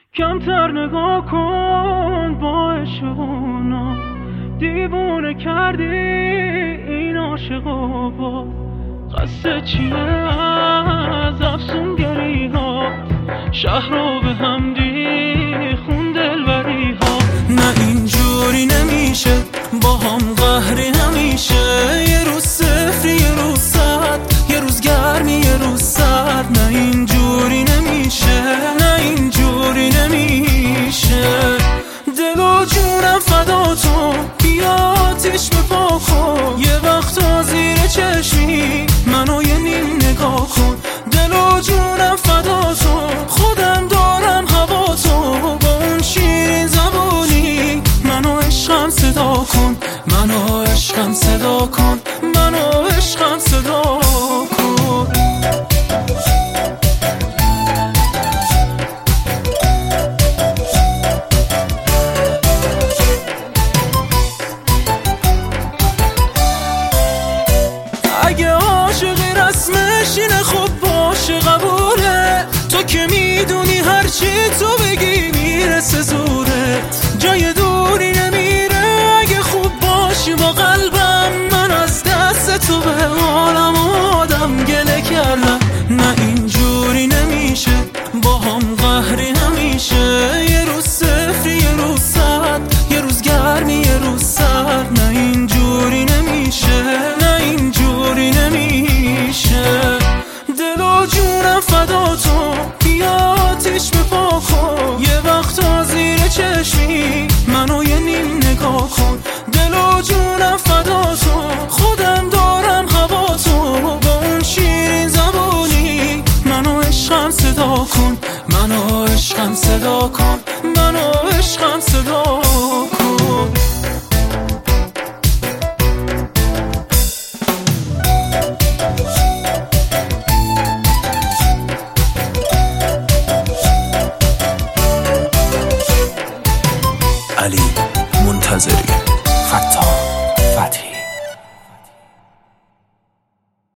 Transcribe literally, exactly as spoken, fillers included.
کمتر نگاه کن با عشقونا، دیوونه کردی این عاشقا. با قصد چیه از افسونگری ها، شهر رو به هم ریخون دلبری ها. نه اینجوری نمیشه با هم قهری همیشه، یه روز صفری یه روز صد، یه روز گرمی یه روز سرد. نه اینجوری نمیشه، نه اینجوری نمیشه. دل و جونم فدا تو، بیا آتیش بپا کن. یه وقتا زیر چشمی منو یه نیم نگاه کن. دل و جونم فدا تو، خودم دارم هوا تو. با اون شیرین زبونی منو عشقم صدا کن، منو عشقم صدا کن، منو عشقم صدا کن. اگه عاشقی رسمش اینه خب باشه قبوله، تو که میدونی هرچی تو بگی میرسه زورت. جای دوری نمیره اگه خوب باشی با قلبم، من از دست تو به حالم آدم گله کردم. نه اینجوری نمیشه با هم قهری همیشه، یه روز صفری یه روز صد، یه روز گرمی یه روز سرد. نه اینجوری نمیشه، نه اینجوری نمیشه. دل و جونم فدا تو، بیا آتیش بپا کن. یه وقتا زیر چشمی منو یه نیم نگاه کن. دل و جونم فدا تو، خودم دارم هوا تو. با اون شیرین زبونی منو عشقم صدا کن، منو عشقم صدا کن، منو عشقم صدا کن. علی منتظری، فتاح فتحی.